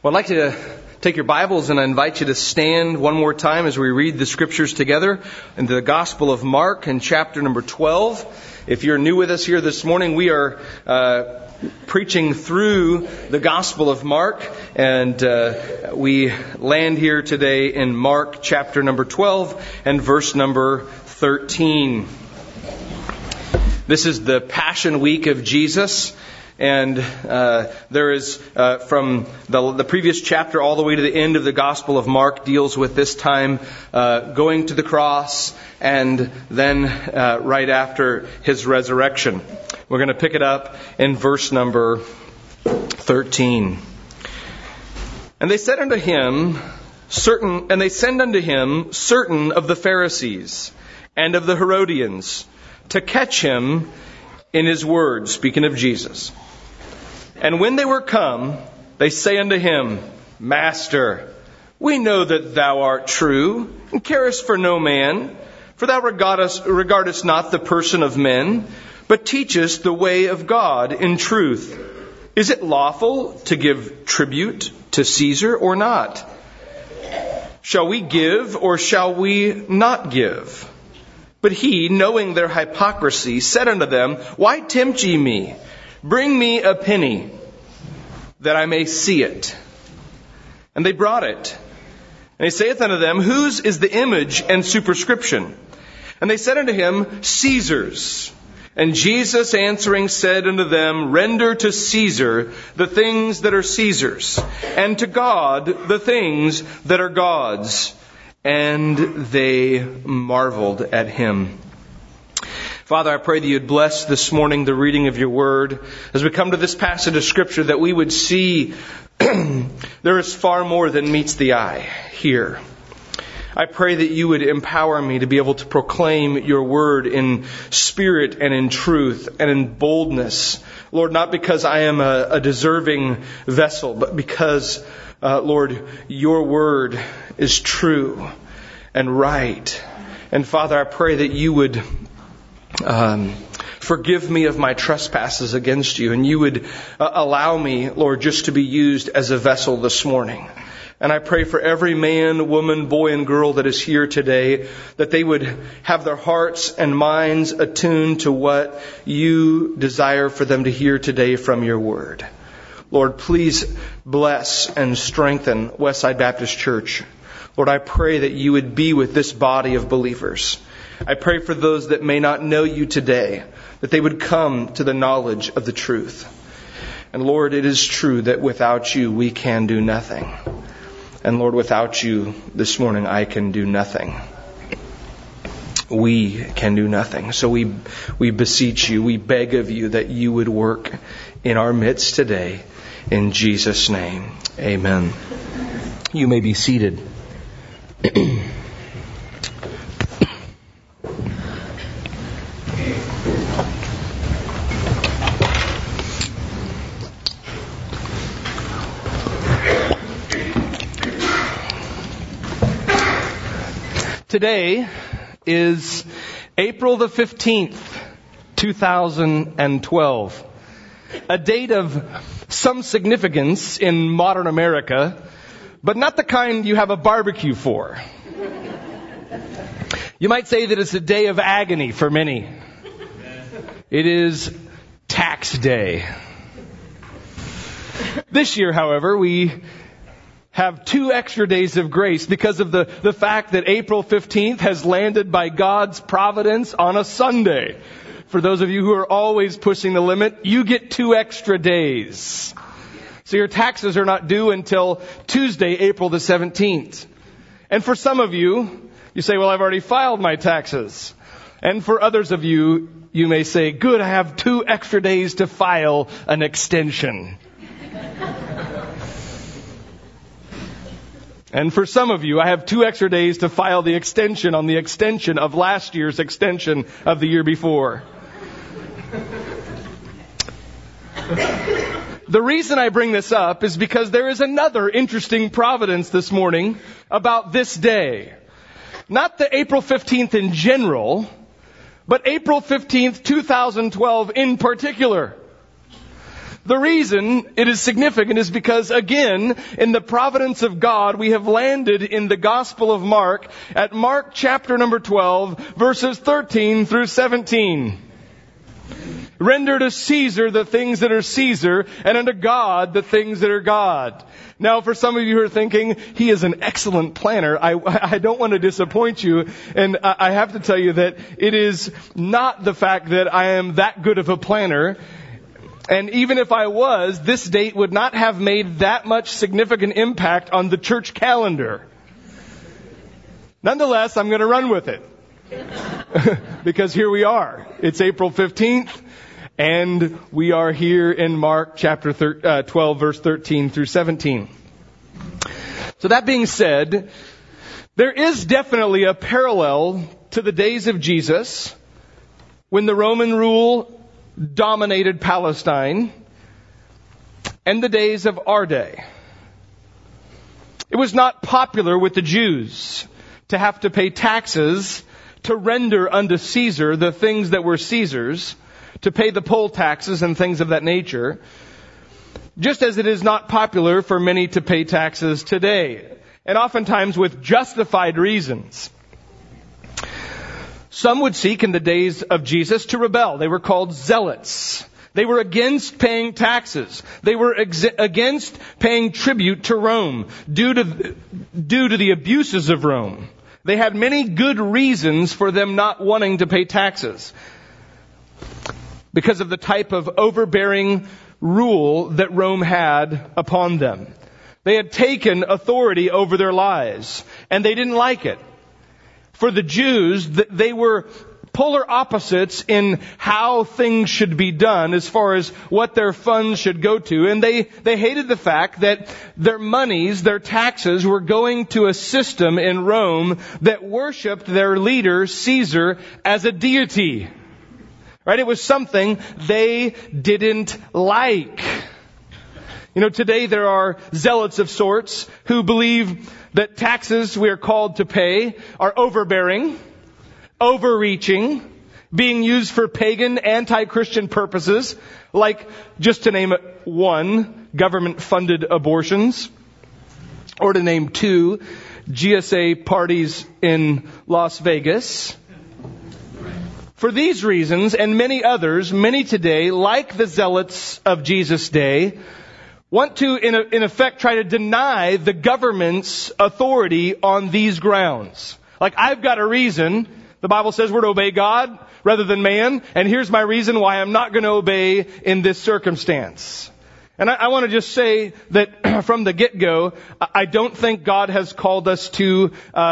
Well, I'd like to take your Bibles and I invite you to stand one more time as we read the Scriptures together in the Gospel of Mark in chapter number 12. If you're new with us here this morning, we are preaching through the Gospel of Mark, and we land here today in Mark chapter number 12 and verse number 13. This is the Passion Week of Jesus. And there is, from the previous chapter all the way to the end of the Gospel of Mark, deals with this time going to the cross and then right after His resurrection. We're going to pick it up in verse number 13. And they said unto him, certain of the Pharisees and of the Herodians to catch him in his word, speaking of Jesus. And when they were come, they say unto him, Master, we know that thou art true, and carest for no man, for thou regardest not the person of men, but teachest the way of God in truth. Is it lawful to give tribute to Caesar or not? Shall we give or shall we not give? But he, knowing their hypocrisy, said unto them, Why tempt ye me? Bring me a penny, that I may see it. And they brought it. And he saith unto them, Whose is the image and superscription? And they said unto him, Caesar's. And Jesus answering said unto them, Render to Caesar the things that are Caesar's, and to God the things that are God's. And they marveled at him. Father, I pray that you'd bless this morning the reading of your word. As we come to this passage of Scripture, that we would see there is far more than meets the eye here. I pray that you would empower me to be able to proclaim your word in spirit and in truth and in boldness. Lord, not because I am a deserving vessel, but because, Lord, your word is true and right. And Father, I pray that you would forgive me of my trespasses against you, and you would allow me, Lord, just to be used as a vessel this morning. And I pray for every man, woman, boy, and girl that is here today, that they would have their hearts and minds attuned to what you desire for them to hear today from your word. Lord, please bless and strengthen Westside Baptist Church. Lord, I pray that you would be with this body of believers. I pray for those that may not know you today, that they would come to the knowledge of the truth. And Lord, it is true that without you, we can do nothing. And Lord, without you this morning, I can do nothing. We can do nothing. So we beseech you, we beg of you that you would work in our midst today. In Jesus' name, amen. You may be seated. Today is April the 15th, 2012. A date of some significance in modern America, but not the kind you have a barbecue for. You might say that it's a day of agony for many. It is tax day. This year, however, we have 2 extra days of grace because of the fact that April 15th has landed by God's providence on a Sunday. For those of you who are always pushing the limit, you get 2 extra days. So your taxes are not due until Tuesday, April the 17th. And for some of you, you say, well, I've already filed my taxes. And for others of you, you may say, good, I have 2 extra days to file an extension. And for some of you, I have 2 extra days to file the extension on the extension of last year's extension of the year before. The reason I bring this up is because there is another interesting providence this morning about this day. Not the April 15th in general, but April 15th, 2012 in particular. The reason it is significant is because, again, in the providence of God, we have landed in the Gospel of Mark at Mark chapter number 12, verses 13 through 17. Render to Caesar the things that are Caesar, and unto God the things that are God. Now, for some of you who are thinking, he is an excellent planner, I don't want to disappoint you, and I have to tell you that it is not the fact that I am that good of a planner. And even if I was, this date would not have made that much significant impact on the church calendar. Nonetheless, I'm going to run with it. Because here we are. It's April 15th, and we are here in Mark chapter 12, verse 13 through 17. So that being said, there is definitely a parallel to the days of Jesus when the Roman rule dominated Palestine and the days of our day. It was not popular with the Jews to have to pay taxes to render unto Caesar the things that were Caesar's, to pay the poll taxes and things of that nature, just as it is not popular for many to pay taxes today, and oftentimes with justified reasons. Some would seek in the days of Jesus to rebel. They were called zealots. They were against paying taxes. They were against paying tribute to Rome due to the abuses of Rome. They had many good reasons for them not wanting to pay taxes because of the type of overbearing rule that Rome had upon them. They had taken authority over their lives, and they didn't like it. For the Jews, they were polar opposites in how things should be done as far as what their funds should go to. And they hated the fact that their monies, their taxes, were going to a system in Rome that worshipped their leader, Caesar, as a deity. Right? It was something they didn't like. You know, today there are zealots of sorts who believe that taxes we are called to pay are overbearing, overreaching, being used for pagan, anti-Christian purposes, like, just to name one, government-funded abortions, or to name two, GSA parties in Las Vegas. For these reasons, and many others, many today, like the zealots of Jesus' day, want to, in effect, try to deny the government's authority on these grounds. Like, I've got a reason. The Bible says we're to obey God rather than man, and here's my reason why I'm not going to obey in this circumstance. And I want to just say that from the get-go, I don't think God has called us to,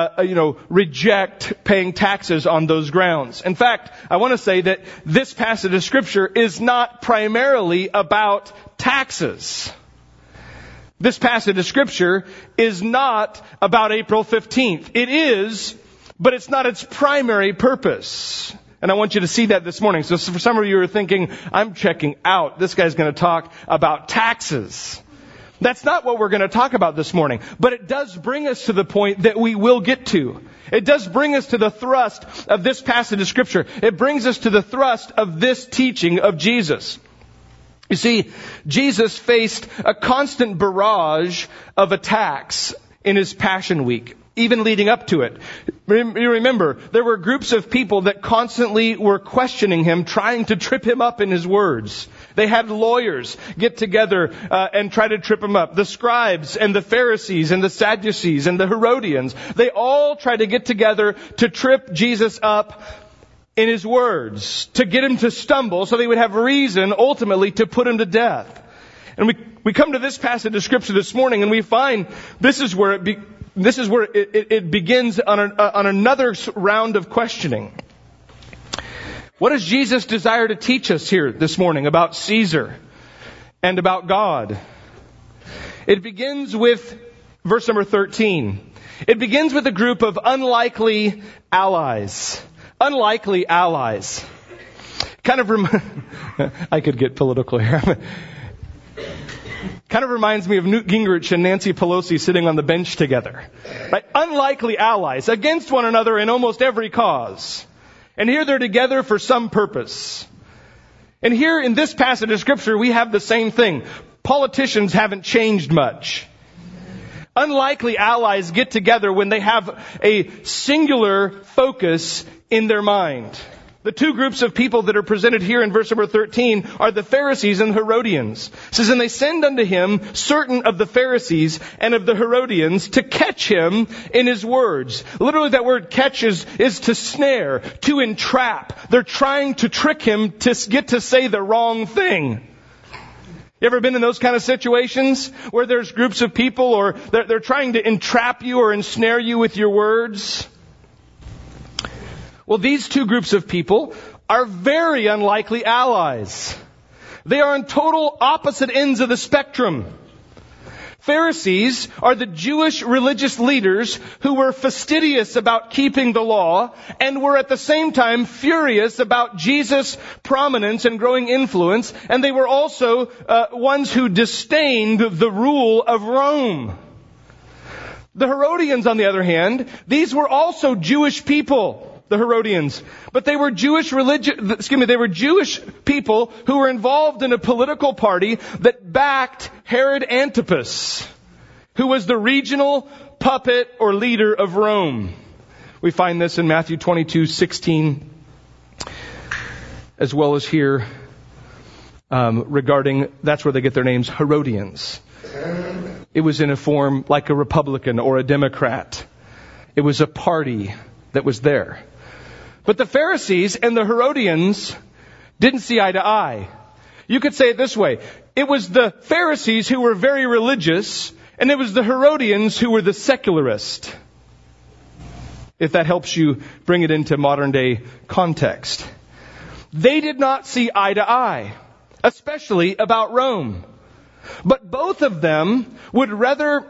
reject paying taxes on those grounds. In fact, I want to say that this passage of Scripture is not primarily about taxes. This passage of Scripture is not about April 15th. It is, but it's not its primary purpose. And I want you to see that this morning. So for some of you who are thinking, I'm checking out, this guy's going to talk about taxes. That's not what we're going to talk about this morning. But it does bring us to the point that we will get to. It does bring us to the thrust of this passage of Scripture. It brings us to the thrust of this teaching of Jesus. You see, Jesus faced a constant barrage of attacks in his Passion Week, even leading up to it. You remember, there were groups of people that constantly were questioning him, trying to trip him up in his words. They had lawyers get together and try to trip him up. The scribes and the Pharisees and the Sadducees and the Herodians, they all tried to get together to trip Jesus up in his words, to get him to stumble so they would have reason ultimately to put him to death. And we come to this passage of Scripture this morning and we find this is where it begins on another round of questioning. What does Jesus desire to teach us here this morning about Caesar and about God? It begins with verse number 13. It begins with a group of unlikely allies. Unlikely allies. I could get political here. Kind of reminds me of Newt Gingrich and Nancy Pelosi sitting on the bench together. Right? Unlikely allies against one another in almost every cause. And here they're together for some purpose. And here in this passage of Scripture, we have the same thing. Politicians haven't changed much. Unlikely allies get together when they have a singular focus in their mind. The two groups of people that are presented here in verse number 13 are the Pharisees and Herodians. It says, and they send unto him certain of the Pharisees and of the Herodians to catch him in his words. Literally that word catch is to snare, to entrap. They're trying to trick him to get to say the wrong thing. You ever been in those kind of situations where there's groups of people or they're trying to entrap you or ensnare you with your words? Well, these two groups of people are very unlikely allies. They are on total opposite ends of the spectrum. Pharisees are the Jewish religious leaders who were fastidious about keeping the law and were at the same time furious about Jesus' prominence and growing influence. And they were also ones who disdained the rule of Rome. The Herodians, on the other hand, these were also Jewish people. The Herodians. But they were Jewish people who were involved in a political party that backed Herod Antipas, who was the regional puppet or leader of Rome. We find this in Matthew 22:16, as well as here regarding, that's where they get their names, Herodians. It was in a form like a Republican or a Democrat. It was a party that was there. But the Pharisees and the Herodians didn't see eye to eye. You could say it this way. It was the Pharisees who were very religious, and it was the Herodians who were the secularist. If that helps you bring it into modern day context. They did not see eye to eye, especially about Rome. But both of them would rather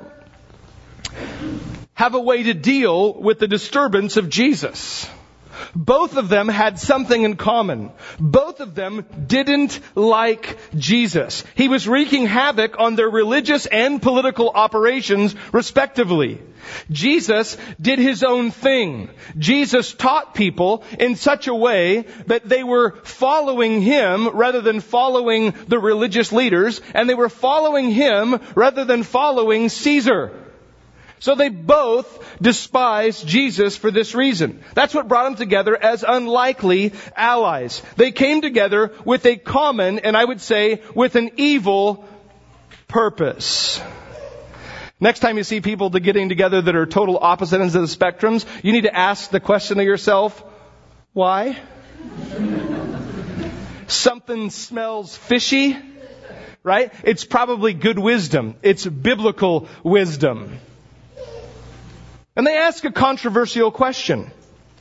have a way to deal with the disturbance of Jesus. Both of them had something in common. Both of them didn't like Jesus. He was wreaking havoc on their religious and political operations, respectively. Jesus did his own thing. Jesus taught people in such a way that they were following him rather than following the religious leaders, and they were following him rather than following Caesar. So they both despised Jesus for this reason. That's what brought them together as unlikely allies. They came together with a common, and I would say, with an evil purpose. Next time you see people getting together that are total opposite ends of the spectrums, you need to ask the question of yourself, why? Something smells fishy, right? It's probably good wisdom. It's biblical wisdom. And they ask a controversial question.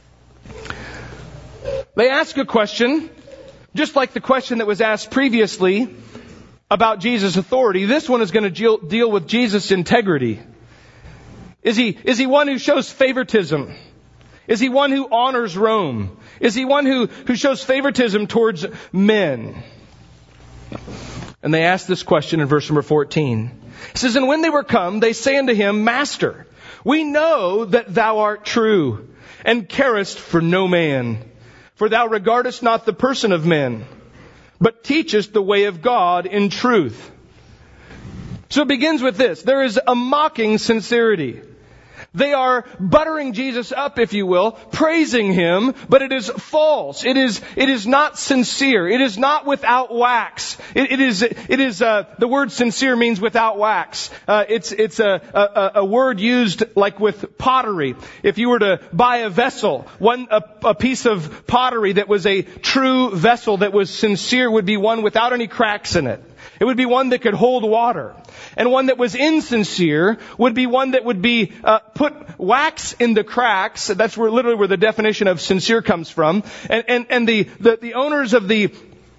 They ask a question, just like the question that was asked previously about Jesus' authority. This one is going to deal with Jesus' integrity. Is he one who shows favoritism? Is he one who honors Rome? Is he one who shows favoritism towards men? And they ask this question in verse number 14. It says, and when they were come, they say unto him, Master, we know that thou art true, and carest for no man. For thou regardest not the person of men, but teachest the way of God in truth. So it begins with this. There is a mocking sincerity. They are buttering Jesus up, if you will, praising him, but it is false. It is not sincere. It is not without wax. The word sincere means without wax. It's a word used like with pottery. If you were to buy a vessel, a piece of pottery that was a true vessel that was sincere would be one without any cracks in it. It would be one that could hold water. And one that was insincere would be one that would be put wax in the cracks. That's literally where the definition of sincere comes from. And the owners of the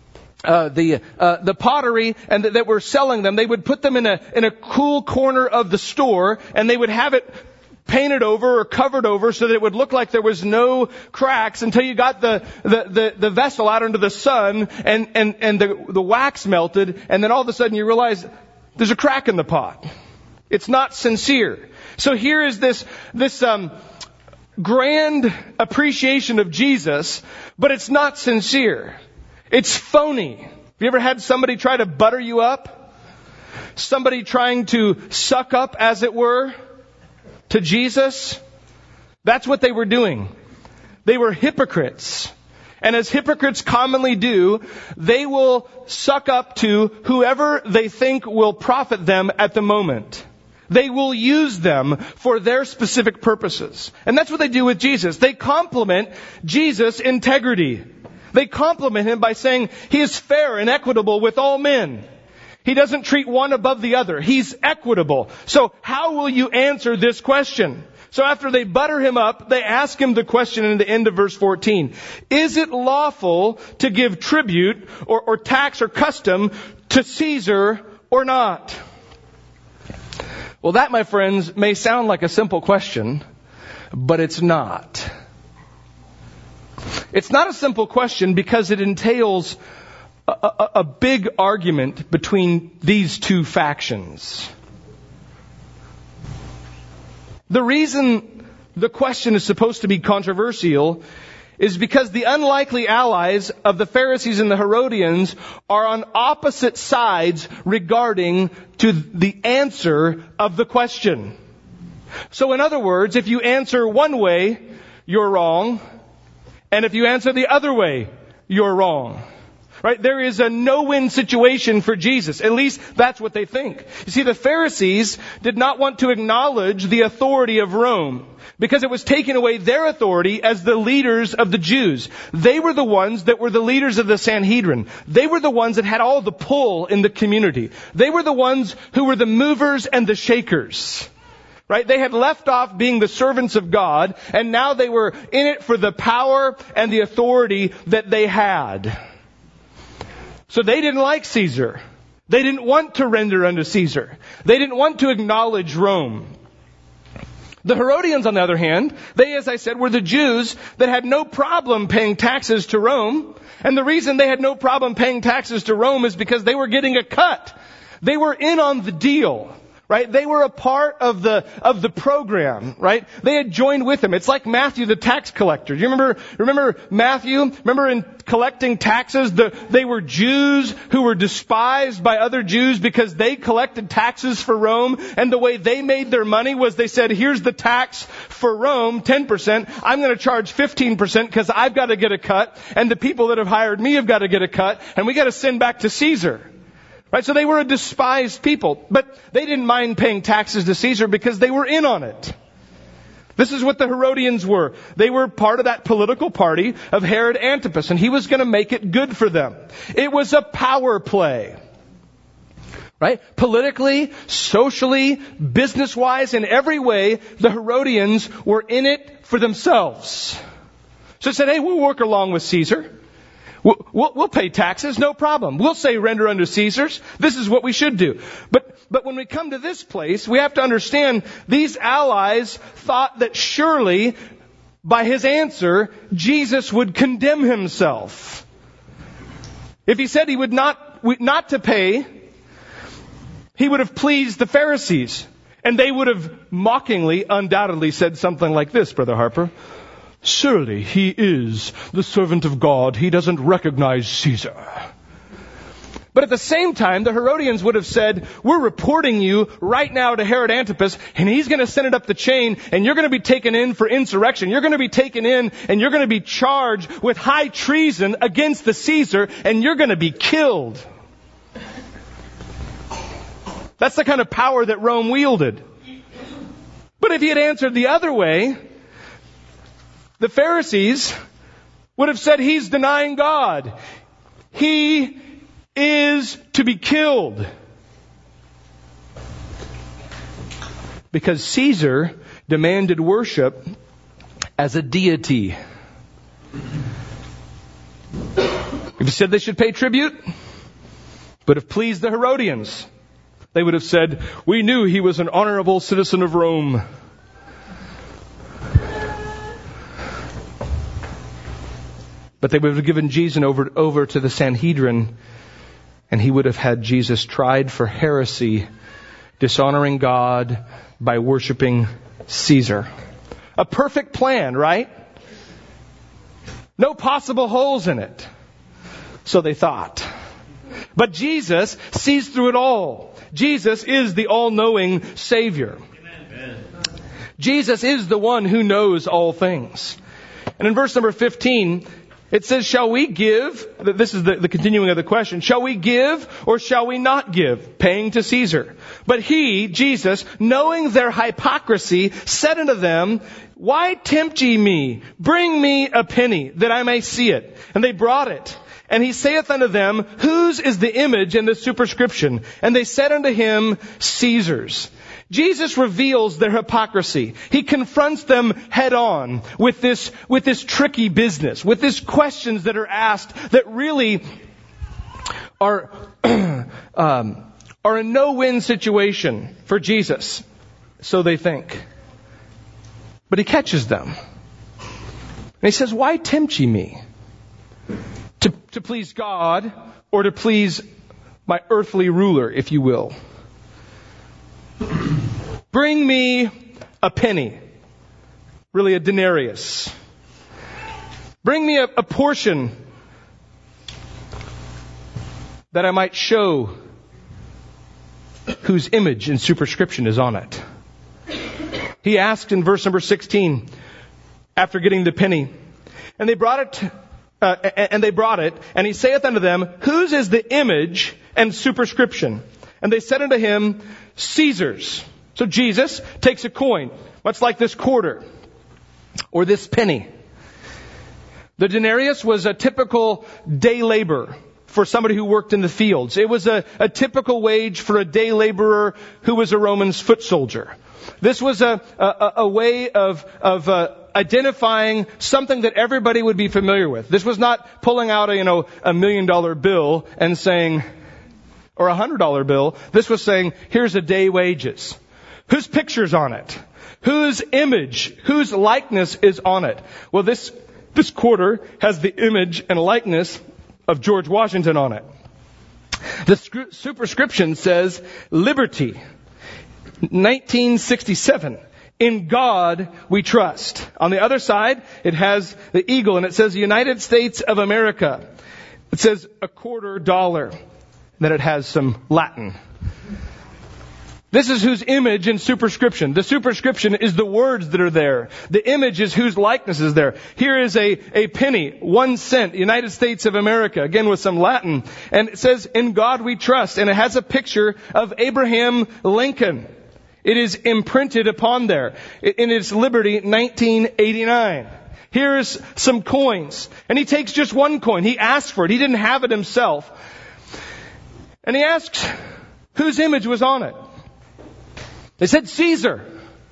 pottery and that were selling them, they would put them in a cool corner of the store, and they would have it painted over or covered over so that it would look like there was no cracks until you got the vessel out into the sun and the wax melted, and then all of a sudden you realize there's a crack in the pot. It's not sincere. So here is this grand appreciation of Jesus, but it's not sincere. It's phony. Have you ever had somebody try to butter you up? Somebody trying to suck up, as it were, to Jesus? That's what they were doing. They were hypocrites. And as hypocrites commonly do, they will suck up to whoever they think will profit them at the moment. They will use them for their specific purposes. And that's what they do with Jesus. They compliment Jesus' integrity. They compliment him by saying he is fair and equitable with all men. He doesn't treat one above the other. He's equitable. So how will you answer this question? So after they butter him up, they ask him the question in the end of verse 14. Is it lawful to give tribute or tax or custom to Caesar or not? Well, that, my friends, may sound like a simple question, but it's not. It's not a simple question because it entails a big argument between these two factions. The reason the question is supposed to be controversial is because the unlikely allies of the Pharisees and the Herodians are on opposite sides regarding to the answer of the question. So in other words, if you answer one way, you're wrong. And if you answer the other way, you're wrong. Right? There is a no-win situation for Jesus. At least that's what they think. You see, the Pharisees did not want to acknowledge the authority of Rome because it was taking away their authority as the leaders of the Jews. They were the ones that were the leaders of the Sanhedrin. They were the ones that had all the pull in the community. They were the ones who were the movers and the shakers. Right? They had left off being the servants of God, and now they were in it for the power and the authority that they had. So they didn't like Caesar. They didn't want to render unto Caesar. They didn't want to acknowledge Rome. The Herodians, on the other hand, they, as I said, were the Jews that had no problem paying taxes to Rome. And the reason they had no problem paying taxes to Rome is because they were getting a cut. They were in on the deal. Right? They were a part of the program, right? They had joined with him. It's like Matthew, the tax collector. You remember Matthew? Remember in collecting taxes, they were Jews who were despised by other Jews because they collected taxes for Rome. And the way they made their money was they said, here's the tax for Rome, 10%. I'm going to charge 15% because I've got to get a cut. And the people that have hired me have got to get a cut. And we got to send back to Caesar. Right, so they were a despised people, but they didn't mind paying taxes to Caesar because they were in on it. This is what the Herodians were. They were part of that political party of Herod Antipas, and he was going to make it good for them. It was a power play. Right? Politically, socially, business-wise, in every way, the Herodians were in it for themselves. So they said, hey, we'll work along with Caesar. We'll pay taxes, no problem. We'll say render unto Caesar's. This is what we should do. But when we come to this place, we have to understand these allies thought that surely by his answer, Jesus would condemn himself. If he said he would not to pay, he would have pleased the Pharisees. And they would have mockingly, undoubtedly said something like this, Brother Harper. Surely he is the servant of God. He doesn't recognize Caesar. But at the same time, the Herodians would have said, we're reporting you right now to Herod Antipas, and he's going to send it up the chain, and you're going to be taken in for insurrection. You're going to be taken in, and you're going to be charged with high treason against the Caesar, and you're going to be killed. That's the kind of power that Rome wielded. But if he had answered the other way, the Pharisees would have said he's denying God. He is to be killed. Because Caesar demanded worship as a deity. If he said they should pay tribute, would have pleased the Herodians. They would have said, we knew he was an honorable citizen of Rome. But they would have given Jesus over to the Sanhedrin, and he would have had Jesus tried for heresy, dishonoring God by worshiping Caesar. A perfect plan, right? No possible holes in it. so they thought. But Jesus sees through it all. Jesus is the all-knowing Savior. Amen. Jesus is the one who knows all things. And in verse number 15, it says, shall we give? This is the continuing of the question. Shall we give or shall we not give? Paying to Caesar. But he, Jesus, knowing their hypocrisy, said unto them, why tempt ye me? Bring me a penny, that I may see it. And they brought it. And he saith unto them, whose is the image and the superscription? And they said unto him, Caesar's. Jesus reveals their hypocrisy. He confronts them head on with this tricky business, with these questions that are asked that really are a no-win situation for Jesus. So they think. But he catches them. And he says, why tempt ye me? To please God or to please my earthly ruler, if you will. Bring me a penny, really a denarius. Bring me a portion that I might show whose image and superscription is on it. He asked in verse number 16, after getting the penny, and they brought it, and he saith unto them, whose is the image and superscription? And they said unto him, Caesar's. So Jesus takes a coin, much like this quarter, or this penny. The denarius was a typical day labor for somebody who worked in the fields. It was a typical wage for a day laborer who was a Roman's foot soldier. This was a way of identifying something that everybody would be familiar with. This was not pulling out a $1 million bill and saying, or a $100 bill. This was saying, here's a day wages. Whose picture's on it? Whose image, whose likeness is on it? Well, this quarter has the image and likeness of George Washington on it. The superscription says, Liberty, 1967. In God we trust. On the other side, it has the eagle, and it says United States of America. It says $0.25. Then it has some Latin. This is whose image and superscription. The superscription is the words that are there. The image is whose likeness is there. Here is a penny, 1 cent, United States of America, again with some Latin. And it says, in God we trust. And it has a picture of Abraham Lincoln. It is imprinted upon there. In its Liberty, 1989. Here's some coins. And he takes just one coin. He asked for it. He didn't have it himself. And he asks whose image was on it. They said Caesar.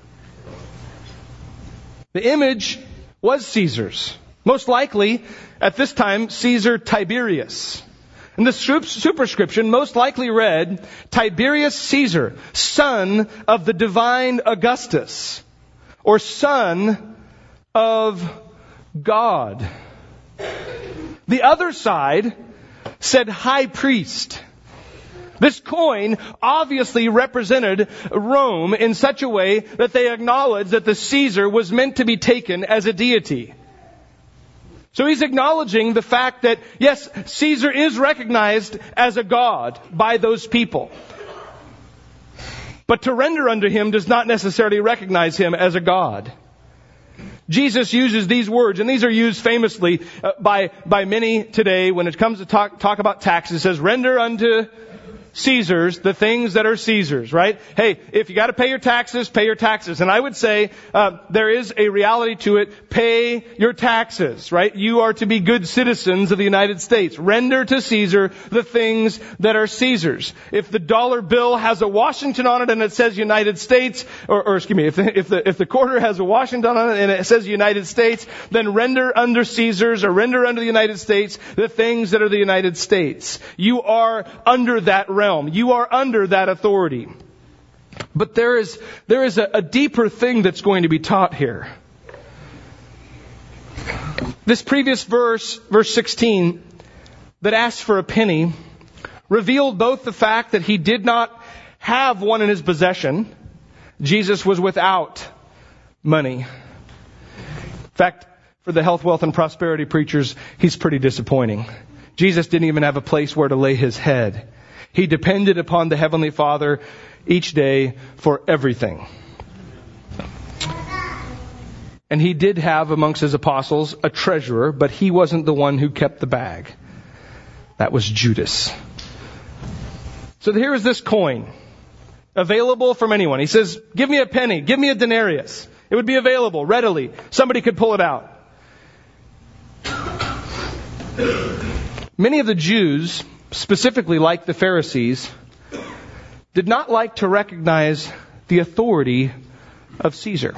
The image was Caesar's. Most likely, at this time, Caesar Tiberius. And the superscription most likely read, Tiberius Caesar, son of the divine Augustus, or son of God. The other side said high priest. This coin obviously represented Rome in such a way that they acknowledged that the Caesar was meant to be taken as a deity. So he's acknowledging the fact that, yes, Caesar is recognized as a god by those people. But to render unto him does not necessarily recognize him as a god. Jesus uses these words, and these are used famously by many today when it comes to talk about taxes. It says, render unto Caesar's the things that are Caesar's, right? Hey, if you got to pay your taxes, pay your taxes. And I would say there is a reality to it. Pay your taxes, right? You are to be good citizens of the United States. Render to Caesar the things that are Caesar's. If the dollar bill has a Washington on it and it says United States, or excuse me, if the quarter has a Washington on it and it says United States, then render under Caesar's or render under the United States the things that are the United States. You are under that realm. You are under that authority. But there is a deeper thing that's going to be taught here. This previous verse 16, that asked for a penny, revealed both the fact that he did not have one in his possession. Jesus was without money. In fact, for the health, wealth, and prosperity preachers, he's pretty disappointing. Jesus didn't even have a place where to lay his head. He depended upon the Heavenly Father each day for everything. And he did have amongst his apostles a treasurer, but he wasn't the one who kept the bag. That was Judas. So here is this coin, available from anyone. He says, give me a penny, give me a denarius. It would be available readily. Somebody could pull it out. Many of the Jews, specifically like the Pharisees, did not like to recognize the authority of Caesar.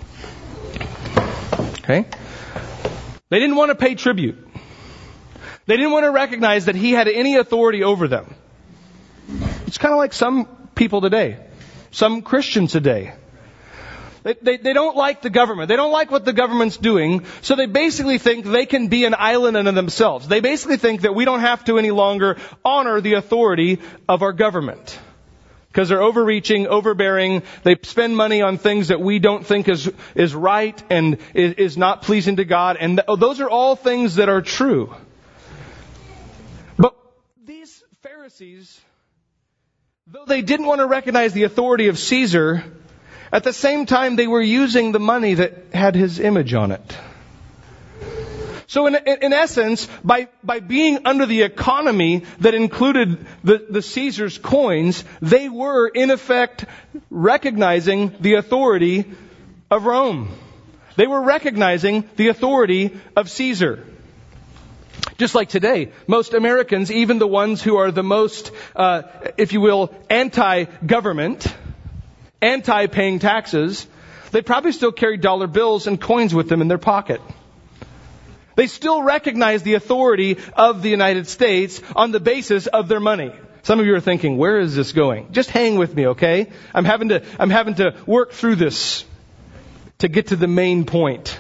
Okay? They didn't want to pay tribute. They didn't want to recognize that he had any authority over them. It's kind of like some people today, some Christians today. They don't like the government. They don't like what the government's doing, so they basically think they can be an island unto themselves. They basically think that we don't have to any longer honor the authority of our government. Because they're overreaching, overbearing, they spend money on things that we don't think is right and is not pleasing to God. And those are all things that are true. But these Pharisees, though they didn't want to recognize the authority of Caesar, at the same time they were using the money that had his image on it. So in essence, by being under the economy that included the Caesar's coins, they were in effect recognizing the authority of Rome. They were recognizing the authority of Caesar. Just like today, most Americans, even the ones who are the most, if you will, anti-government, anti-paying taxes, they probably still carry dollar bills and coins with them in their pocket. They still recognize the authority of the United States on the basis of their money. Some of you are thinking, where is this going? Just hang with me, okay? I'm having to work through this to get to the main point.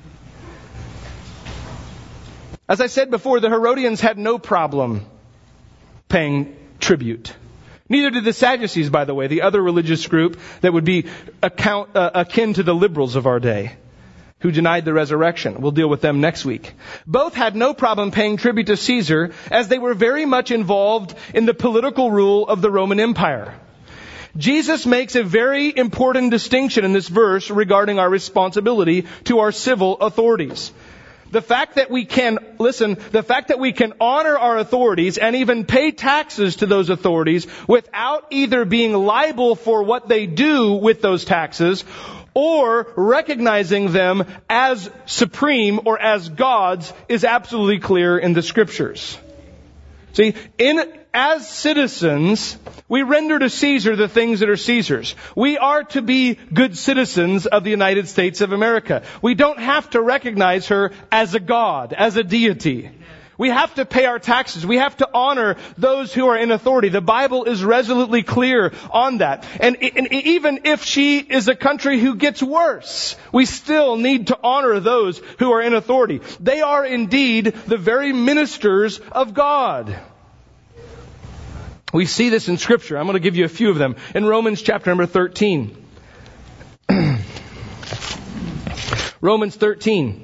As I said before, the Herodians had no problem paying tribute. Neither did the Sadducees, by the way, the other religious group that would be akin to the liberals of our day, who denied the resurrection. We'll deal with them next week. Both had no problem paying tribute to Caesar, as they were very much involved in the political rule of the Roman Empire. Jesus makes a very important distinction in this verse regarding our responsibility to our civil authorities. The fact that we can honor our authorities and even pay taxes to those authorities without either being liable for what they do with those taxes or recognizing them as supreme or as gods is absolutely clear in the Scriptures. See, as citizens, we render to Caesar the things that are Caesar's. We are to be good citizens of the United States of America. We don't have to recognize her as a god, as a deity. We have to pay our taxes. We have to honor those who are in authority. The Bible is resolutely clear on that. And even if she is a country who gets worse, we still need to honor those who are in authority. They are indeed the very ministers of God. We see this in Scripture. I'm going to give you a few of them. In Romans chapter number 13. Romans 13.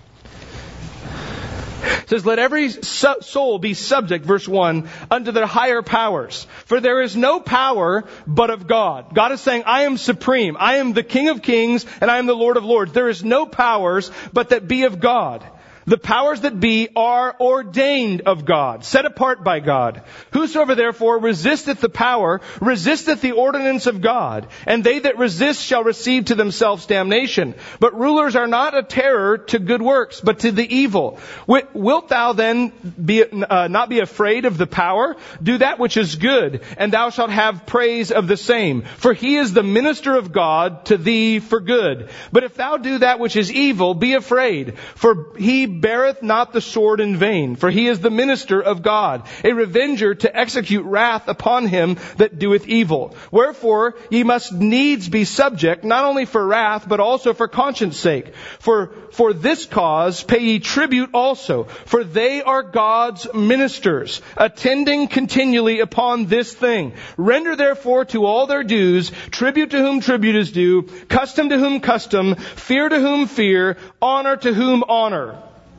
It says, let every soul be subject, verse 1, unto their higher powers. For there is no power but of God. God is saying, I am supreme. I am the King of kings and I am the Lord of lords. There is no powers but that be of God. The powers that be are ordained of God, set apart by God. Whosoever therefore resisteth the power, resisteth the ordinance of God. And they that resist shall receive to themselves damnation. But rulers are not a terror to good works, but to the evil. Wilt thou then not be afraid of the power? Do that which is good, and thou shalt have praise of the same. For he is the minister of God to thee for good. But if thou do that which is evil, be afraid. For he beareth not the sword in vain, for he is the minister of God, a revenger to execute wrath upon him that doeth evil. Wherefore ye must needs be subject, not only for wrath, but also for conscience sake. For this cause pay ye tribute also, for they are God's ministers, attending continually upon this thing. Render therefore to all their dues, tribute to whom tribute is due, custom to whom custom, fear to whom fear, honor to whom honor.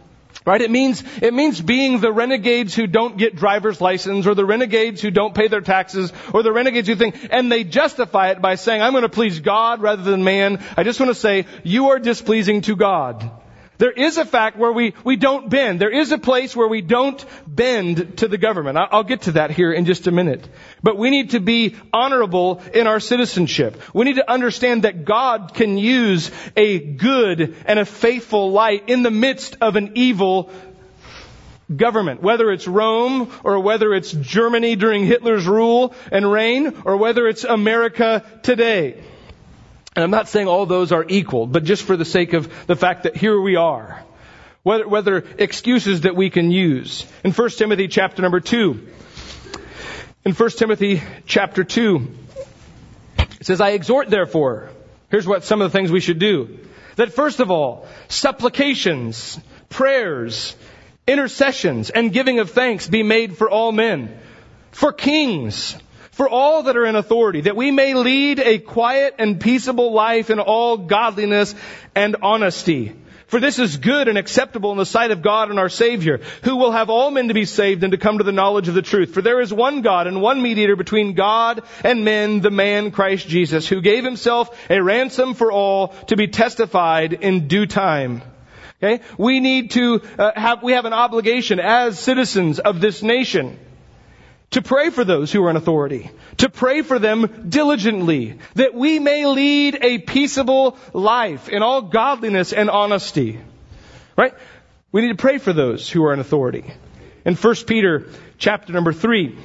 Right? It means being the renegades who don't get driver's license, or the renegades who don't pay their taxes, or the renegades who think, and they justify it by saying, I'm going to please God rather than man. I just want to say, you are displeasing to God. There is a fact where we don't bend. There is a place where we don't bend to the government. I'll get to that here in just a minute. But we need to be honorable in our citizenship. We need to understand that God can use a good and a faithful light in the midst of an evil government. Whether it's Rome, or whether it's Germany during Hitler's rule and reign, or whether it's America today. And I'm not saying all those are equal, but just for the sake of the fact that here we are. Whether excuses that we can use. In 1 Timothy chapter number 2. In 1 Timothy chapter 2, it says, I exhort therefore, here's what some of the things we should do. That first of all, supplications, prayers, intercessions, and giving of thanks be made for all men, for kings, for all that are in authority, that we may lead a quiet and peaceable life in all godliness and honesty. For this is good and acceptable in the sight of God and our Savior, who will have all men to be saved and to come to the knowledge of the truth. For there is one God and one mediator between God and men, the man Christ Jesus, who gave himself a ransom for all, to be testified in due time. Okay? We need to we have an obligation as citizens of this nation to pray for those who are in authority, to pray for them diligently, that we may lead a peaceable life in all godliness and honesty. Right? We need to pray for those who are in authority. In 1 Peter chapter number 3,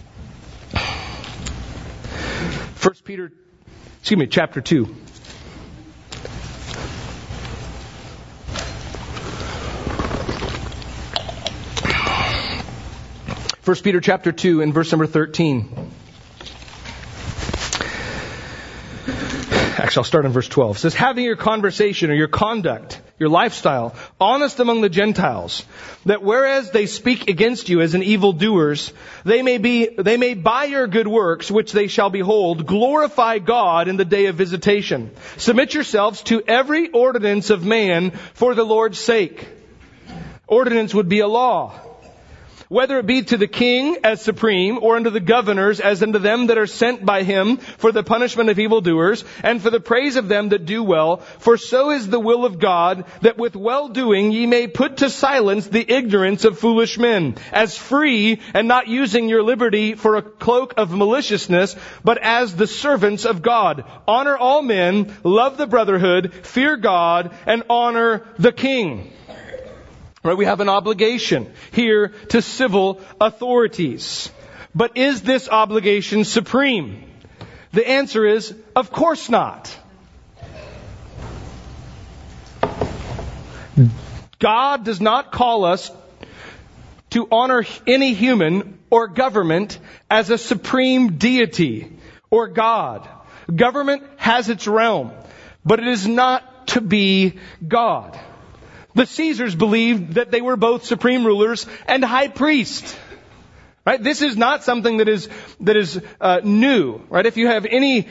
chapter 2. 1 Peter chapter 2 and verse number 13. Actually, I'll start in verse 12. It says, having your conversation or your conduct, your lifestyle, honest among the Gentiles, that whereas they speak against you as an evildoers, they may by your good works, which they shall behold, glorify God in the day of visitation. Submit yourselves to every ordinance of man for the Lord's sake. Ordinance would be a law. Whether it be to the king as supreme, or unto the governors as unto them that are sent by him for the punishment of evildoers, and for the praise of them that do well. For so is the will of God, that with well-doing ye may put to silence the ignorance of foolish men, as free, and not using your liberty for a cloak of maliciousness, but as the servants of God. Honor all men, love the brotherhood, fear God, and honor the king. Right, we have an obligation here to civil authorities. But is this obligation supreme? The answer is, of course not. God does not call us to honor any human or government as a supreme deity or God. Government has its realm, but it is not to be God. The Caesars believed that they were both supreme rulers and high priest. Right? This is not something that is new. Right? If you have any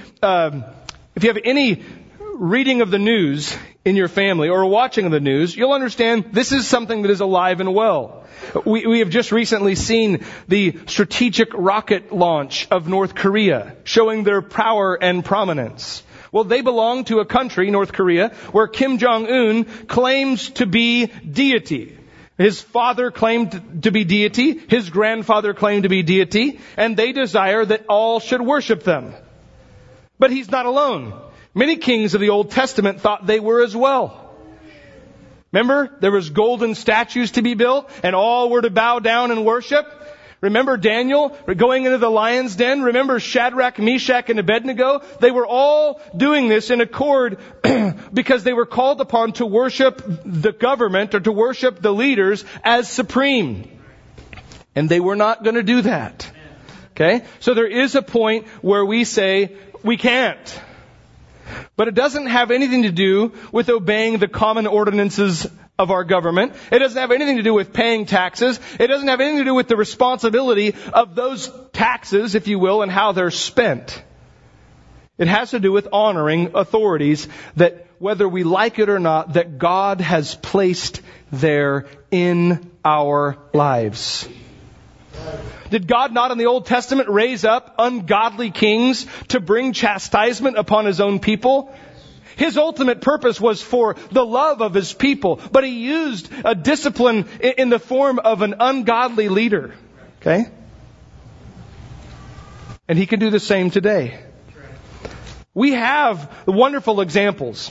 reading of the news in your family or watching the news, you'll understand this is something that is alive and well. We have just recently seen the strategic rocket launch of North Korea, showing their power and prominence. Well, they belong to a country, North Korea, where Kim Jong-un claims to be deity. His father claimed to be deity. His grandfather claimed to be deity. And they desire that all should worship them. But he's not alone. Many kings of the Old Testament thought they were as well. Remember, there was golden statues to be built, and all were to bow down and worship. Remember Daniel going into the lion's den? Remember Shadrach, Meshach, and Abednego? They were all doing this in accord because they were called upon to worship the government or to worship the leaders as supreme. And they were not going to do that. Okay? So there is a point where we say, we can't. But it doesn't have anything to do with obeying the common ordinances of our government. It doesn't have anything to do with paying taxes. It doesn't have anything to do with the responsibility of those taxes, if you will, and how they're spent. It has to do with honoring authorities that whether we like it or not, that God has placed there in our lives. Did God not in the Old Testament raise up ungodly kings to bring chastisement upon His own people? His ultimate purpose was for the love of His people, but He used a discipline in the form of an ungodly leader. Okay? And He can do the same today. We have wonderful examples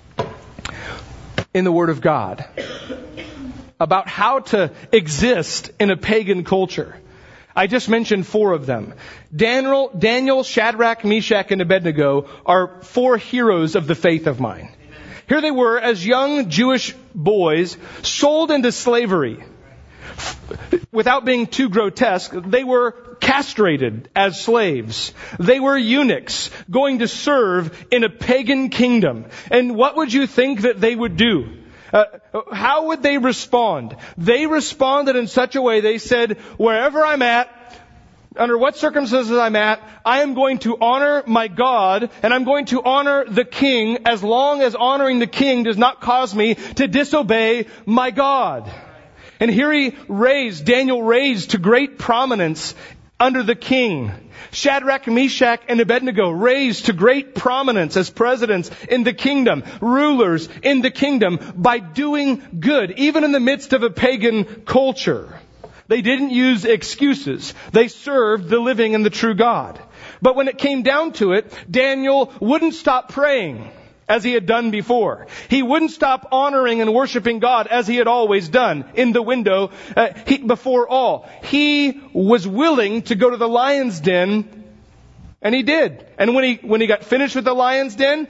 in the Word of God about how to exist in a pagan culture. I just mentioned 4 of them. Daniel, Shadrach, Meshach, and Abednego are 4 heroes of the faith of mine. Here they were as young Jewish boys sold into slavery. Without being too grotesque, they were castrated as slaves. They were eunuchs going to serve in a pagan kingdom. And what would you think that they would do? How would they respond? They responded in such a way, they said, wherever I'm at, under what circumstances I'm at, I am going to honor my God, and I'm going to honor the king as long as honoring the king does not cause me to disobey my God. And here Daniel raised to great prominence under the king. Shadrach, Meshach, and Abednego raised to great prominence as presidents in the kingdom, rulers in the kingdom, by doing good, even in the midst of a pagan culture. They didn't use excuses. They served the living and the true God. But when it came down to it, Daniel wouldn't stop praying as he had done before. He wouldn't stop honoring and worshiping God as he had always done in the window before all. He was willing to go to the lion's den, and he did. And when he got finished with the lion's den,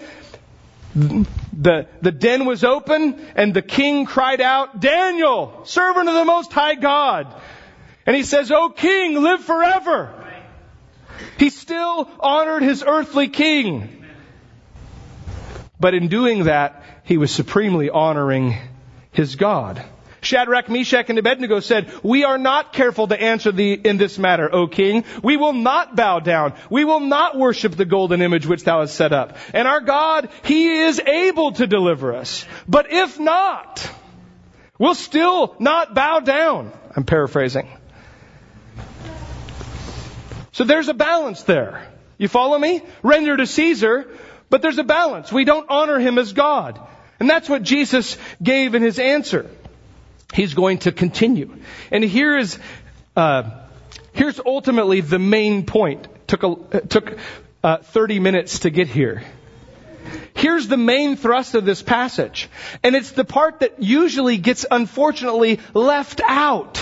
the den was open, and the king cried out, "Daniel, servant of the Most High God." And he says, "O king, live forever." He still honored his earthly king. But in doing that, he was supremely honoring his God. Shadrach, Meshach, and Abednego said, "We are not careful to answer thee in this matter, O king. We will not bow down. We will not worship the golden image which thou hast set up. And our God, He is able to deliver us. But if not, we'll still not bow down." I'm paraphrasing. So there's a balance there. You follow me? Render to Caesar, but there's a balance. We don't honor Him as God. And that's what Jesus gave in His answer. He's going to continue. And here's ultimately the main point. Took 30 minutes to get here. Here's the main thrust of this passage. And it's the part that usually gets, unfortunately, left out.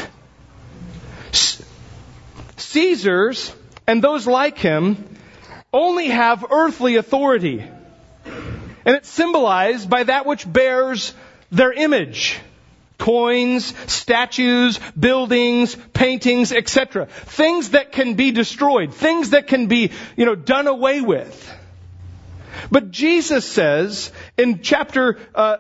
Caesars and those like him only have earthly authority. And it's symbolized by that which bears their image. Coins, statues, buildings, paintings, etc. Things that can be destroyed. Things that can be, done away with. But Jesus says in chapter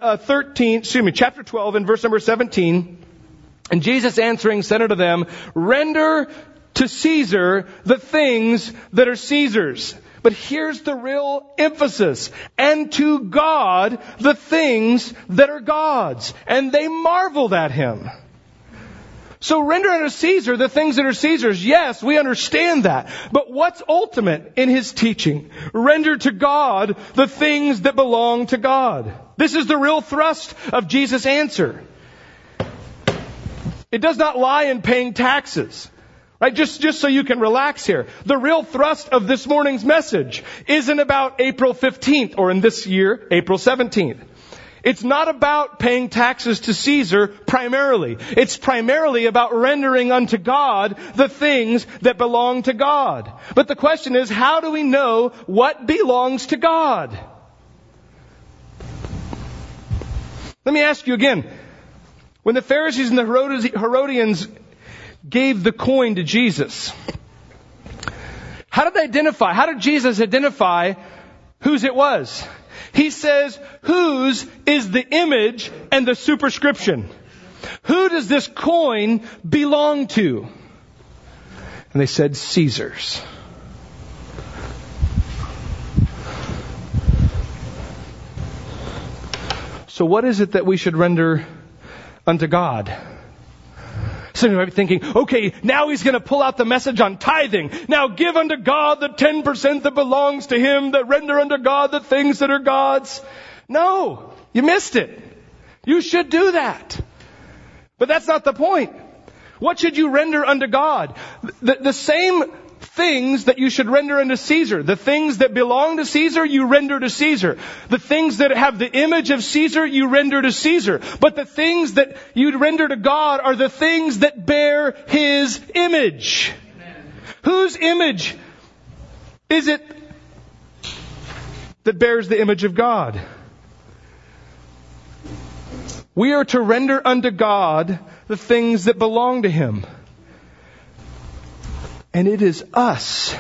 12 and verse number 17, and Jesus answering said unto them, "Render to Caesar the things that are Caesar's." But here's the real emphasis. "And to God the things that are God's." And they marveled at Him. So render unto Caesar the things that are Caesar's. Yes, we understand that. But what's ultimate in His teaching? Render to God the things that belong to God. This is the real thrust of Jesus' answer. It does not lie in paying taxes. Right? Just so you can relax here. The real thrust of this morning's message isn't about April 15th or in this year, April 17th. It's not about paying taxes to Caesar primarily. It's primarily about rendering unto God the things that belong to God. But the question is, how do we know what belongs to God? Let me ask you again. When the Pharisees and the Herodians gave the coin to Jesus, how did Jesus identify whose it was? He says, whose is the image and the superscription? Who does this coin belong to? And they said, Caesar's. So what is it that we should render unto God? Some of you might be thinking, okay, now he's going to pull out the message on tithing. Now give unto God the 10% that belongs to Him, that render unto God the things that are God's. No, you missed it. You should do that. But that's not the point. What should you render unto God? The same things that you should render unto Caesar. The things that belong to Caesar, you render to Caesar. The things that have the image of Caesar, you render to Caesar. But the things that you render to God are the things that bear His image. Amen. Whose image is it that bears the image of God? We are to render unto God the things that belong to Him. And it is us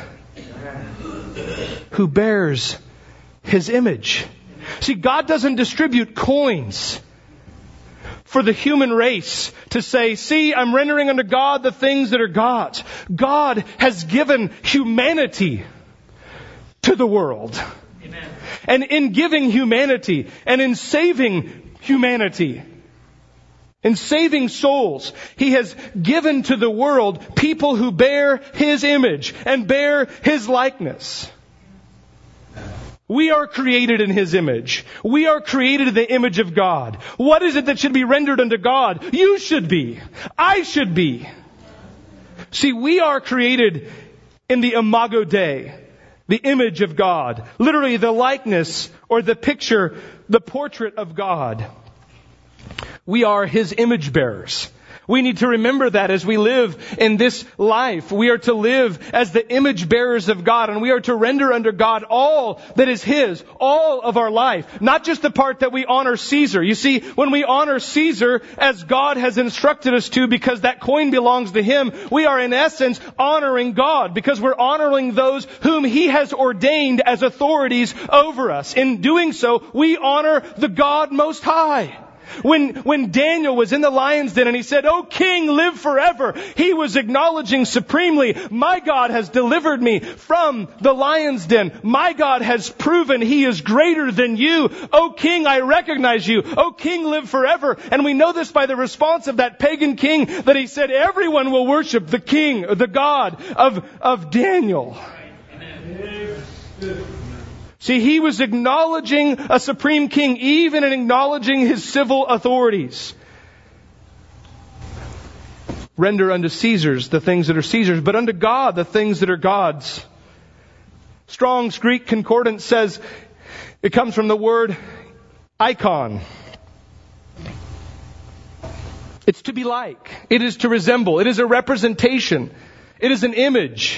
who bears His image. See, God doesn't distribute coins for the human race to say, see, I'm rendering unto God the things that are God's. God has given humanity to the world. Amen. And in giving humanity and in saving humanity, in saving souls, He has given to the world people who bear His image and bear His likeness. We are created in His image. We are created in the image of God. What is it that should be rendered unto God? You should be. I should be. See, we are created in the imago Dei, the image of God. Literally the likeness or the picture, the portrait of God. We are His image bearers. We need to remember that as we live in this life. We are to live as the image bearers of God, and we are to render unto God all that is His, all of our life. Not just the part that we honor Caesar. You see, when we honor Caesar as God has instructed us to, because that coin belongs to Him, we are in essence honoring God, because we're honoring those whom He has ordained as authorities over us. In doing so, we honor the God Most High. When Daniel was in the lion's den and he said, "O King, live forever," he was acknowledging supremely, my God has delivered me from the lion's den. My God has proven He is greater than you. O King, I recognize you. O King, live forever. And we know this by the response of that pagan king that he said, everyone will worship the King, the God of Daniel. Amen. See, he was acknowledging a supreme king, even in acknowledging his civil authorities. Render unto Caesar's the things that are Caesar's, but unto God the things that are God's. Strong's Greek Concordance says, it comes from the word icon. It's to be like. It is to resemble. It is a representation. It is an image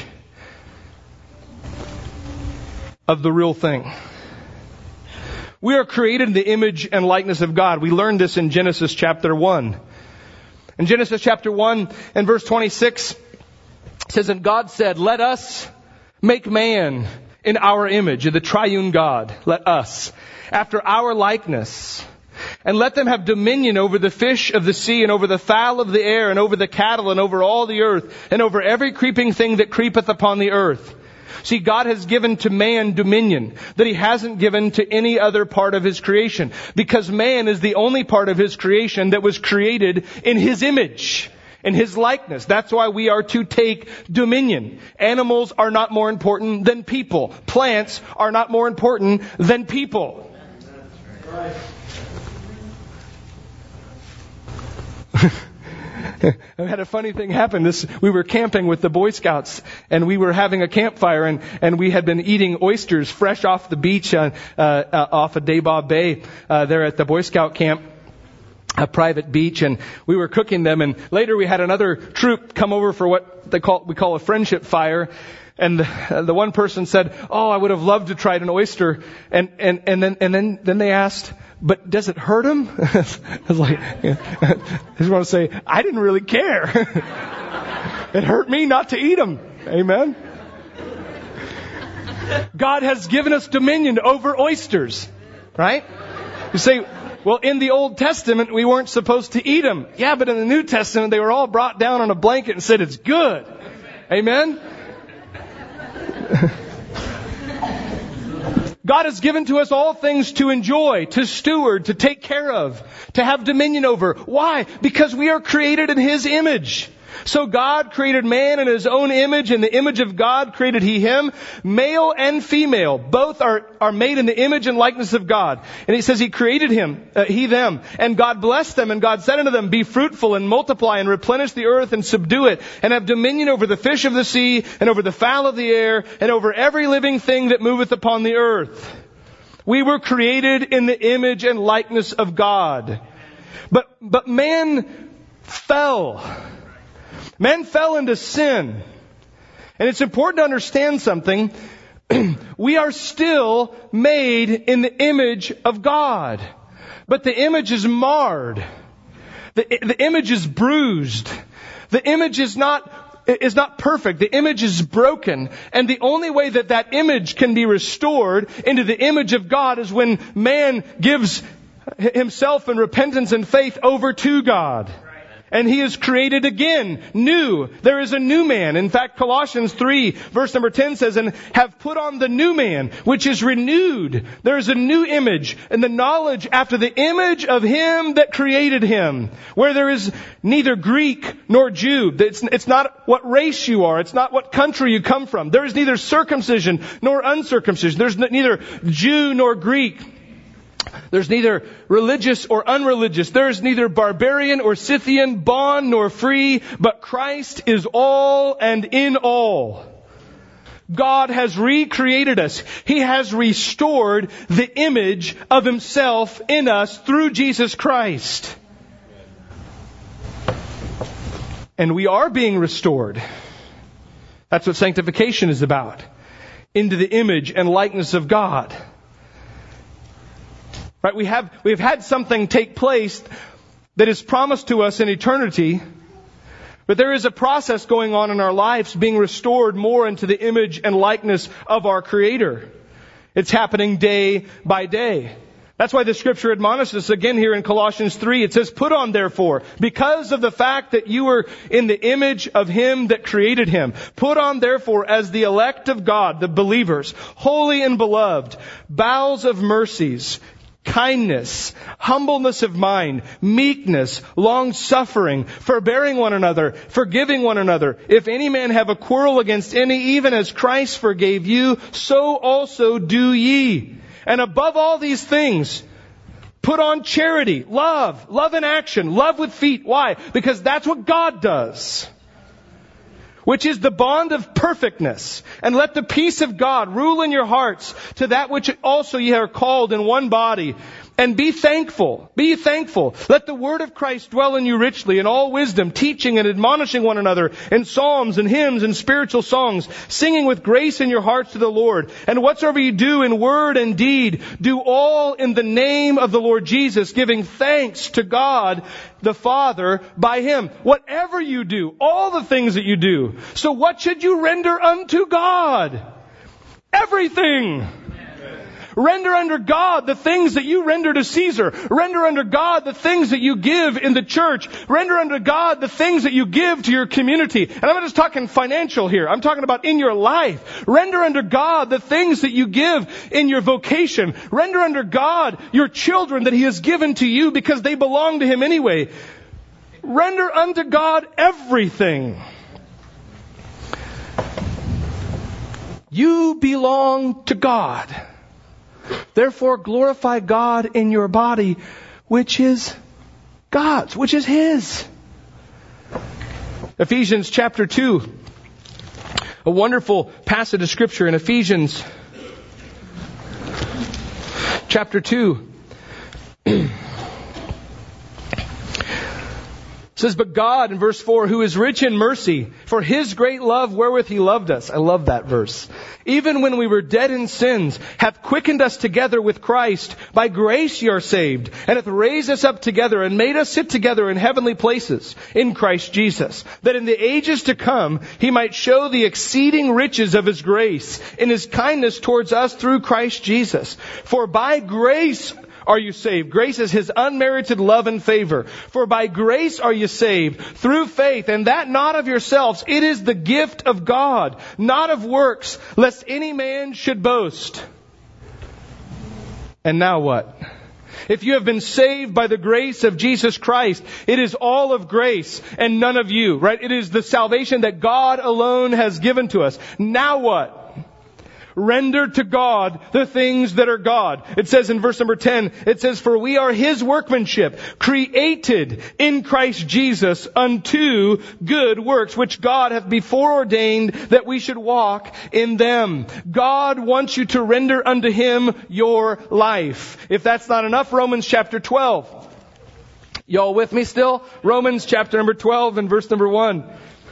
of the real thing. We are created in the image and likeness of God. We learned this in Genesis chapter 1. In Genesis chapter 1 and verse 26, it says, "And God said, let us make man in our image," the triune God, let us, "after our likeness. And let them have dominion over the fish of the sea, and over the fowl of the air, and over the cattle, and over all the earth, and over every creeping thing that creepeth upon the earth." See, God has given to man dominion that He hasn't given to any other part of His creation, because man is the only part of His creation that was created in His image, in His likeness. That's why we are to take dominion. Animals are not more important than people. Plants are not more important than people. That's right. I had a funny thing happen. We were camping with the Boy Scouts, and we were having a campfire, and we had been eating oysters fresh off the beach off of Dabaw Bay there at the Boy Scout camp, a private beach, and we were cooking them. And later we had another troop come over for what we call a friendship fire. And the one person said, "Oh, I would have loved to try an oyster." And then they asked, "But does it hurt him?" I was like, I just want to say, I didn't really care. It hurt me not to eat them. Amen. God has given us dominion over oysters, right? You say, well, in the Old Testament, we weren't supposed to eat them. Yeah, but in the New Testament, they were all brought down on a blanket and said it's good. Amen. God has given to us all things to enjoy, to steward, to take care of, to have dominion over. Why? Because we are created in His image. So God created man in His own image. In the image of God created He him. Male and female, both are made in the image and likeness of God. And He says He created He them. And God blessed them, and God said unto them, be fruitful and multiply and replenish the earth and subdue it, and have dominion over the fish of the sea, and over the fowl of the air, and over every living thing that moveth upon the earth. We were created in the image and likeness of God. But man fell. Man fell into sin. And it's important to understand something. We are still made in the image of God. But the image is marred. The image is bruised. The image is not perfect. The image is broken. And the only way that image can be restored into the image of God is when man gives himself in repentance and faith over to God. And he is created again, new. There is a new man. In fact, Colossians 3, verse number 10 says, and have put on the new man, which is renewed. There is a new image, and the knowledge after the image of Him that created him, where there is neither Greek nor Jew. It's not what race you are. It's not what country you come from. There is neither circumcision nor uncircumcision. There's neither Jew nor Greek. There's neither religious or unreligious. There's neither barbarian or Scythian, bond nor free, but Christ is all and in all. God has recreated us. He has restored the image of Himself in us through Jesus Christ. And we are being restored. That's what sanctification is about. Into the image and likeness of God. Right? We've had something take place that is promised to us in eternity, but there is a process going on in our lives being restored more into the image and likeness of our Creator. It's happening day by day. That's why the Scripture admonishes us again here in Colossians 3. It says, put on therefore, because of the fact that you were in the image of Him that created Him. Put on therefore as the elect of God, the believers, holy and beloved, bowels of mercies, kindness, humbleness of mind, meekness, long-suffering, forbearing one another, forgiving one another. If any man have a quarrel against any, even as Christ forgave you, so also do ye. And above all these things, put on charity, love in action, love with feet. Why? Because that's what God does, which is the bond of perfectness. And let the peace of God rule in your hearts, to that which also ye are called in one body. And be thankful. Be thankful. Let the word of Christ dwell in you richly in all wisdom, teaching and admonishing one another in psalms and hymns and spiritual songs, singing with grace in your hearts to the Lord. And whatsoever you do in word and deed, do all in the name of the Lord Jesus, giving thanks to God the Father by Him. Whatever you do, all the things that you do. So what should you render unto God? Everything. Render unto God the things that you render to Caesar. Render unto God the things that you give in the church. Render unto God the things that you give to your community. And I'm not just talking financial here. I'm talking about in your life. Render unto God the things that you give in your vocation. Render unto God your children that He has given to you because they belong to Him anyway. Render unto God everything. You belong to God. Therefore glorify God in your body, which is God's, which is His. Ephesians chapter 2. A wonderful passage of Scripture in Ephesians chapter 2. It says, but God, in verse 4, who is rich in mercy, for His great love wherewith He loved us. I love that verse. Even when we were dead in sins, hath quickened us together with Christ. By grace ye are saved, and hath raised us up together, and made us sit together in heavenly places in Christ Jesus, that in the ages to come He might show the exceeding riches of His grace in His kindness towards us through Christ Jesus. For by grace are you saved. Grace is His unmerited love and favor. For by grace are you saved through faith, and that not of yourselves. It is the gift of God, not of works, lest any man should boast. And now what? If you have been saved by the grace of Jesus Christ, it is all of grace and none of you, right? It is the salvation that God alone has given to us. Now what? Render to God the things that are God. It says in verse number 10, it says, for we are His workmanship, created in Christ Jesus unto good works, which God hath before ordained that we should walk in them. God wants you to render unto Him your life. If that's not enough, Romans chapter 12. Y'all with me still? Romans chapter number 12 and verse number 1.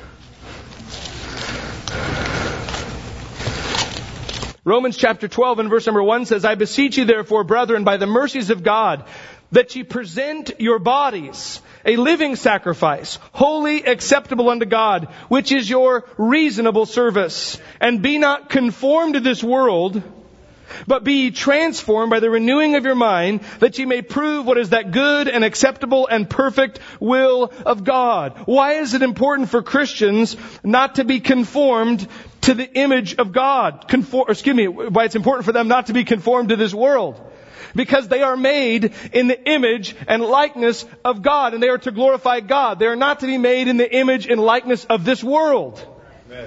Romans chapter 12 and verse number 1 says, I beseech you therefore, brethren, by the mercies of God, that ye present your bodies a living sacrifice, holy, acceptable unto God, which is your reasonable service. And be not conformed to this world, but be ye transformed by the renewing of your mind, that ye may prove what is that good and acceptable and perfect will of God. Why is it important for Christians not to be conformed to the image of God? Why it's important for them not to be conformed to this world? Because they are made in the image and likeness of God, and they are to glorify God. They are not to be made in the image and likeness of this world. Amen.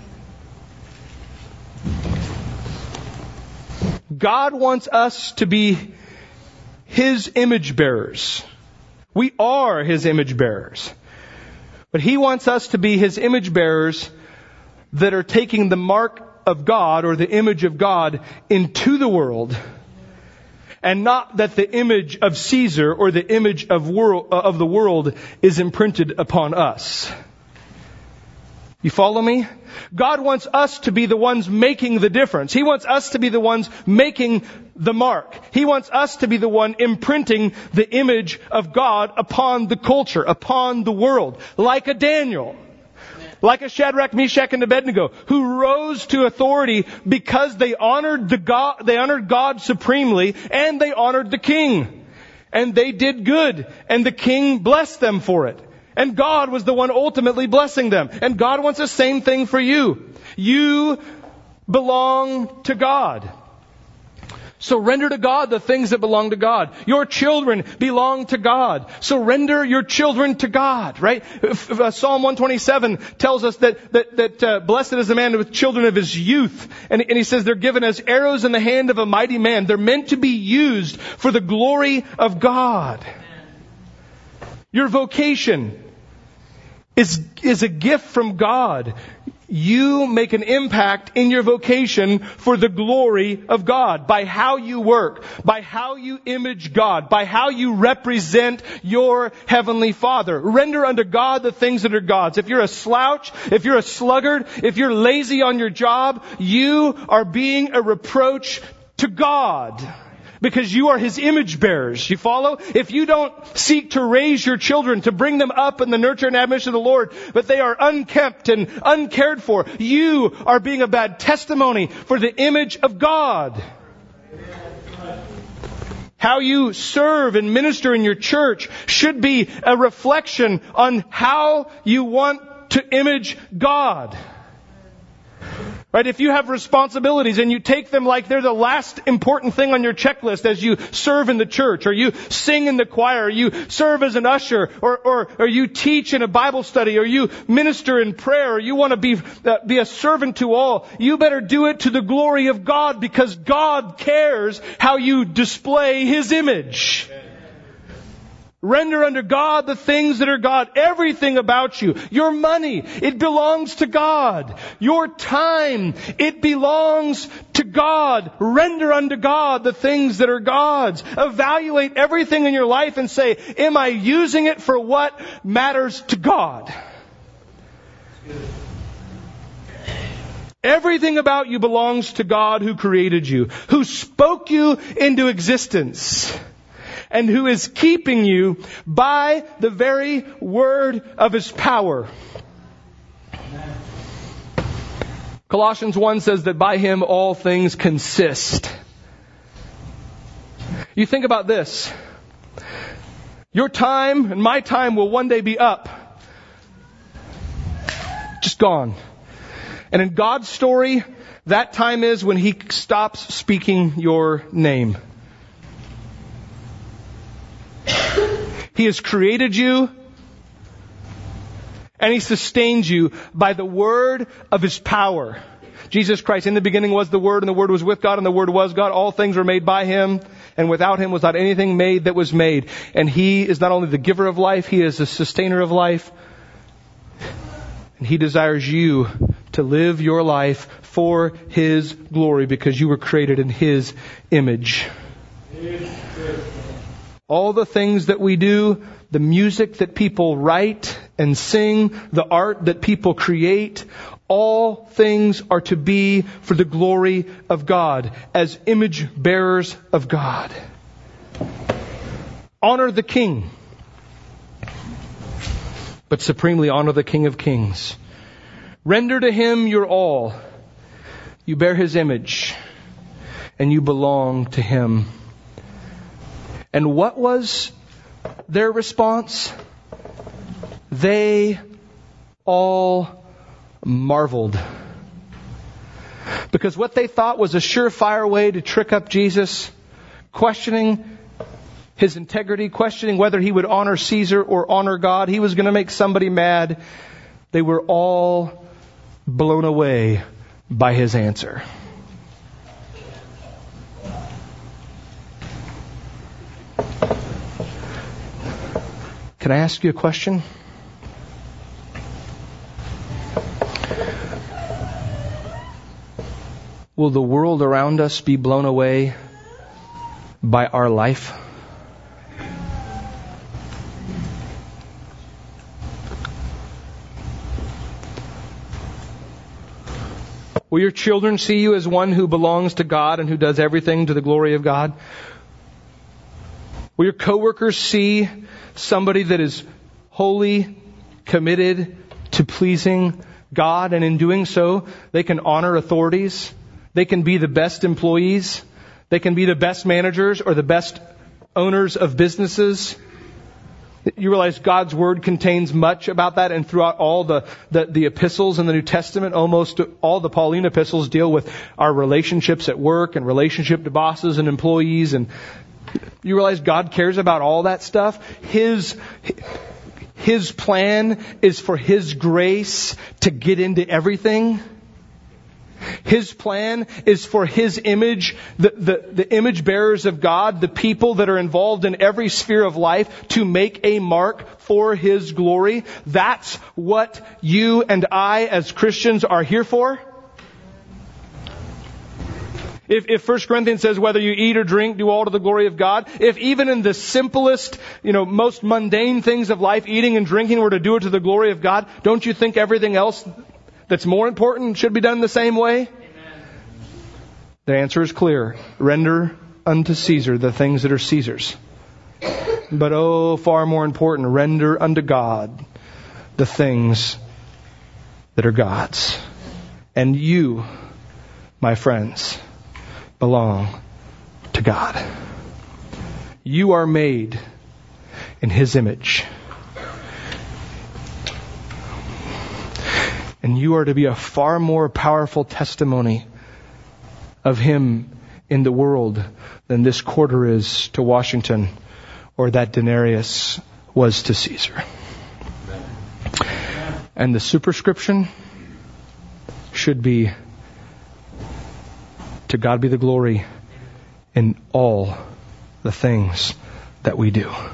God wants us to be His image bearers. We are His image bearers. But He wants us to be His image bearers that are taking the mark of God or the image of God into the world, and not that the image of Caesar or the image of the world is imprinted upon us. You follow me? God wants us to be the ones making the difference. He wants us to be the ones making the mark. He wants us to be the one imprinting the image of God upon the culture, upon the world. Like a Daniel. Like a Shadrach, Meshach, and Abednego, who rose to authority because they honored God supremely, and they honored the king. And they did good, and the king blessed them for it. And God was the one ultimately blessing them. And God wants the same thing for you. You belong to God. So render to God the things that belong to God. Your children belong to God. So render your children to God, right? Psalm 127 tells us that blessed is the man with children of his youth. And he says they're given as arrows in the hand of a mighty man. They're meant to be used for the glory of God. Your vocation is a gift from God. You make an impact in your vocation for the glory of God by how you work, by how you image God, by how you represent your Heavenly Father. Render unto God the things that are God's. If you're a slouch, if you're a sluggard, if you're lazy on your job, you are being a reproach to God. Because you are His image bearers. You follow? If you don't seek to raise your children, to bring them up in the nurture and admonition of the Lord, but they are unkempt and uncared for, you are being a bad testimony for the image of God. How you serve and minister in your church should be a reflection on how you want to image God. Right? If you have responsibilities and you take them like they're the last important thing on your checklist as you serve in the church, or you sing in the choir, or you serve as an usher, or you teach in a Bible study, or you minister in prayer, or you want to be a servant to all, you better do it to the glory of God, because God cares how you display His image. Render unto God the things that are God. Everything about you. Your money, it belongs to God. Your time, it belongs to God. Render unto God the things that are God's. Evaluate everything in your life and say, am I using it for what matters to God? Everything about you belongs to God who created you, who spoke you into existence, and who is keeping you by the very word of His power. Colossians 1 says that by Him all things consist. You think about this. Your time and my time will one day be up. Just gone. And in God's story, that time is when He stops speaking your name. He has created you. And He sustains you by the word of His power. Jesus Christ, in the beginning was the Word, and the Word was with God, and the Word was God. All things were made by Him, and without Him was not anything made that was made. And He is not only the giver of life, He is the sustainer of life. And He desires you to live your life for His glory, because you were created in His image. All the things that we do, the music that people write and sing, the art that people create, all things are to be for the glory of God, as image bearers of God. Honor the King, but supremely honor the King of Kings. Render to Him your all. You bear His image, and you belong to Him. And what was their response? They all marveled. Because what they thought was a surefire way to trick up Jesus, questioning His integrity, questioning whether He would honor Caesar or honor God, He was going to make somebody mad. They were all blown away by His answer. Can I ask you a question? Will the world around us be blown away by our life? Will your children see you as one who belongs to God and who does everything to the glory of God? Will your coworkers see somebody that is wholly committed to pleasing God, and in doing so, they can honor authorities? They can be the best employees. They can be the best managers or the best owners of businesses. You realize God's Word contains much about that, and throughout all the epistles in the New Testament, almost all the Pauline epistles deal with our relationships at work and relationship to bosses and employees. And you realize God cares about all that stuff. His plan is for His grace to get into everything. His plan is for His image, the image bearers of God, the people that are involved in every sphere of life, to make a mark for His glory. That's what you and I as Christians are here for. If 1 Corinthians says whether you eat or drink, do all to the glory of God. If even in the simplest, most mundane things of life, eating and drinking, were to do it to the glory of God, don't you think everything else that's more important should be done the same way? Amen. The answer is clear. Render unto Caesar the things that are Caesar's. But far more important, render unto God the things that are God's. And you, my friends, belong to God. You are made in His image. And you are to be a far more powerful testimony of Him in the world than this quarter is to Washington or that denarius was to Caesar. And the superscription should be, to God be the glory in all the things that we do.